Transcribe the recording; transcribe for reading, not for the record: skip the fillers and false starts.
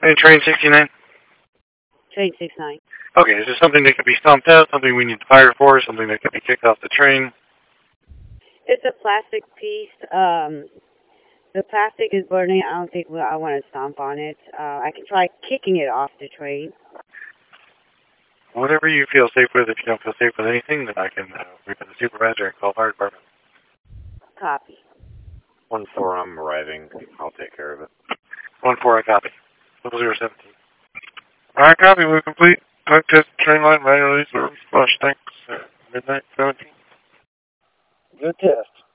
Any train 69? Train 69. Okay, is this something that could be stomped out, something we need to fire for, something that could be kicked off the train? It's a plastic piece. The plastic is burning. I don't think I want to stomp on it. I can try kicking it off the train. Whatever you feel safe with. If you don't feel safe with anything, then I can wait for the supervisor and call fire department. Copy. 1-4, I'm arriving. I'll take care of it. 1-4, I copy. 0017. Alright, copy. We're complete. Quick test train line, manual release, flush tanks, midnight 17. Good test.